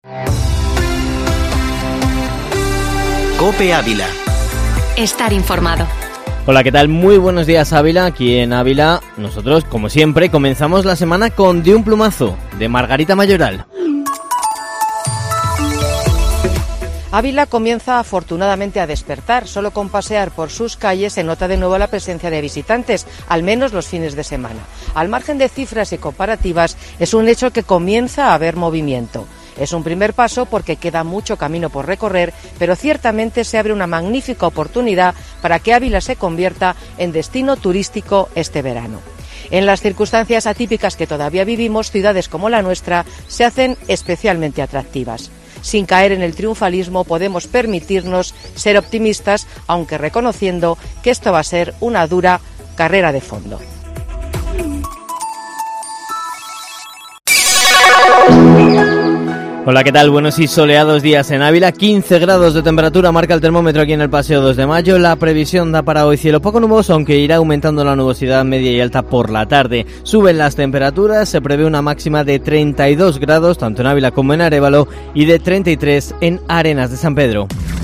COPE Ávila. Estar informado. Hola, ¿qué tal? Muy buenos días, Ávila. Aquí en Ávila, nosotros, como siempre, comenzamos la semana con De un plumazo, de Margarita Mayoral. Ávila comienza afortunadamente a despertar. Solo con pasear por sus calles se nota de nuevo la presencia de visitantes, al menos los fines de semana. Al margen de cifras y comparativas, es un hecho que comienza a haber movimiento. Es un primer paso porque queda mucho camino por recorrer, pero ciertamente se abre una magnífica oportunidad para que Ávila se convierta en destino turístico este verano. En las circunstancias atípicas que todavía vivimos, ciudades como la nuestra se hacen especialmente atractivas. Sin caer en el triunfalismo, podemos permitirnos ser optimistas, aunque reconociendo que esto va a ser una dura carrera de fondo. Hola, ¿qué tal? Buenos y soleados días en Ávila. 15 grados de temperatura marca el termómetro aquí en el Paseo 2 de Mayo. La previsión da para hoy cielo poco nuboso, aunque irá aumentando la nubosidad media y alta por la tarde. Suben las temperaturas, se prevé una máxima de 32 grados, tanto en Ávila como en Arévalo, y de 33 en Arenas de San Pedro.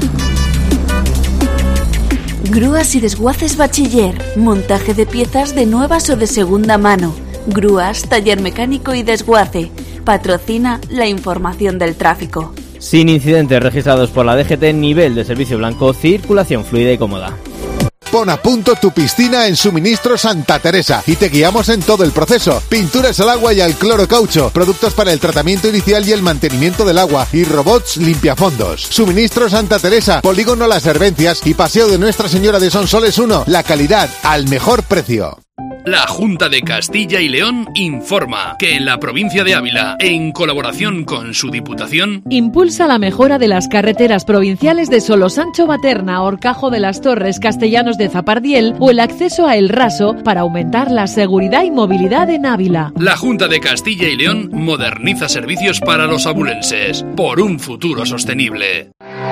Grúas y desguaces Bachiller. Montaje de piezas de nuevas o de segunda mano. Grúas, taller mecánico y desguace. Patrocina la información del tráfico. Sin incidentes registrados por la DGT, nivel de servicio blanco, circulación fluida y cómoda. Pon a punto tu piscina en Suministros Santa Teresa y te guiamos en todo el proceso. Pinturas al agua y al cloro caucho, productos para el tratamiento inicial y el mantenimiento del agua y robots limpiafondos. Suministros Santa Teresa, Polígono Las Hervencias y Paseo de Nuestra Señora de Sonsoles 1. La calidad al mejor precio. La Junta de Castilla y León informa que en la provincia de Ávila, en colaboración con su Diputación, impulsa la mejora de las carreteras provinciales de Solosancho-Baterna, Horcajo de las Torres, Castellanos de Zapardiel o el acceso a El Raso para aumentar la seguridad y movilidad en Ávila. La Junta de Castilla y León moderniza servicios para los abulenses por un futuro sostenible.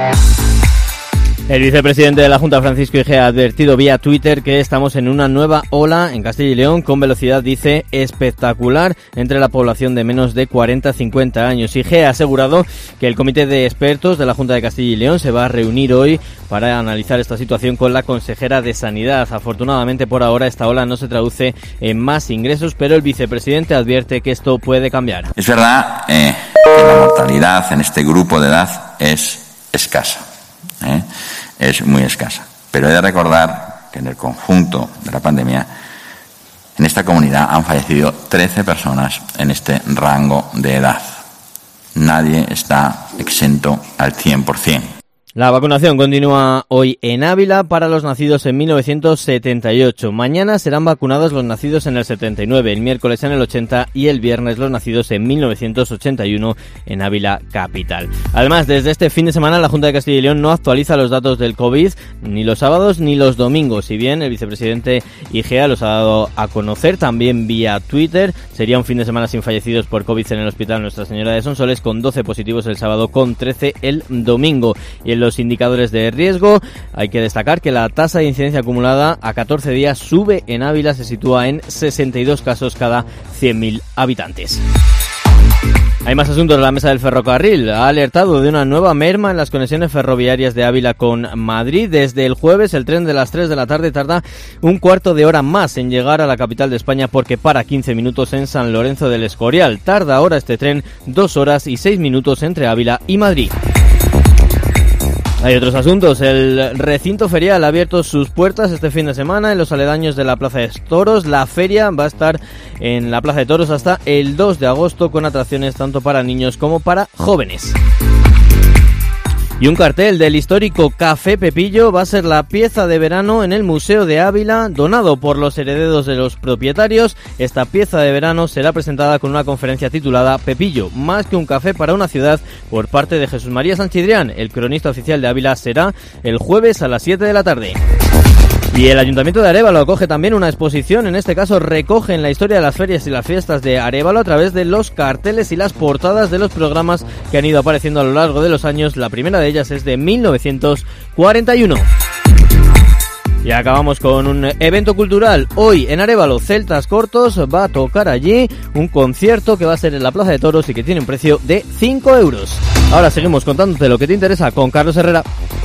El vicepresidente de la Junta, Francisco Igea, ha advertido vía Twitter que estamos en una nueva ola en Castilla y León con velocidad, dice, espectacular entre la población de menos de 40-50 años. Igea ha asegurado que el comité de expertos de la Junta de Castilla y León se va a reunir hoy para analizar esta situación con la consejera de Sanidad. Afortunadamente, por ahora, esta ola no se traduce en más ingresos, pero el vicepresidente advierte que esto puede cambiar. Es verdad que la mortalidad en este grupo de edad es escasa. Es muy escasa. Pero he de recordar que en el conjunto de la pandemia, en esta comunidad han fallecido 13 personas en este rango de edad. Nadie está exento al 100%. La vacunación continúa hoy en Ávila para los nacidos en 1978. Mañana serán vacunados los nacidos en el 79, el miércoles en el 80 y el viernes los nacidos en 1981 en Ávila capital. Además, desde este fin de semana la Junta de Castilla y León no actualiza los datos del COVID ni los sábados ni los domingos. Si bien el vicepresidente Igea los ha dado a conocer también vía Twitter, sería un fin de semana sin fallecidos por COVID en el Hospital Nuestra Señora de Sonsoles, con 12 positivos el sábado, con 13 el domingo. Y en los indicadores de riesgo hay que destacar que la tasa de incidencia acumulada a 14 días sube en Ávila, se sitúa en 62 casos cada 100.000 habitantes. Hay más asuntos. La mesa del ferrocarril ha alertado de una nueva merma en las conexiones ferroviarias de Ávila con Madrid. Desde el jueves el tren de las 3 de la tarde tarda un cuarto de hora más en llegar a la capital de España porque para 15 minutos en San Lorenzo del Escorial. Tarda ahora este tren 2 horas y 6 minutos entre Ávila y Madrid. Hay otros asuntos. El recinto ferial ha abierto sus puertas este fin de semana en los aledaños de la Plaza de Toros. La feria va a estar en la Plaza de Toros hasta el 2 de agosto con atracciones tanto para niños como para jóvenes. Y un cartel del histórico Café Pepillo va a ser la pieza de verano en el Museo de Ávila, donado por los herederos de los propietarios. Esta pieza de verano será presentada con una conferencia titulada Pepillo, más que un café para una ciudad, por parte de Jesús María Sanchidrián. El cronista oficial de Ávila será el jueves a las 7 de la tarde. Y el Ayuntamiento de Arévalo acoge también una exposición, en este caso recogen la historia de las ferias y las fiestas de Arévalo a través de los carteles y las portadas de los programas que han ido apareciendo a lo largo de los años. La primera de ellas es de 1941. Y acabamos con un evento cultural. Hoy en Arévalo, Celtas Cortos va a tocar allí un concierto que va a ser en la Plaza de Toros y que tiene un precio de 5 euros. Ahora seguimos contándote lo que te interesa con Carlos Herrera.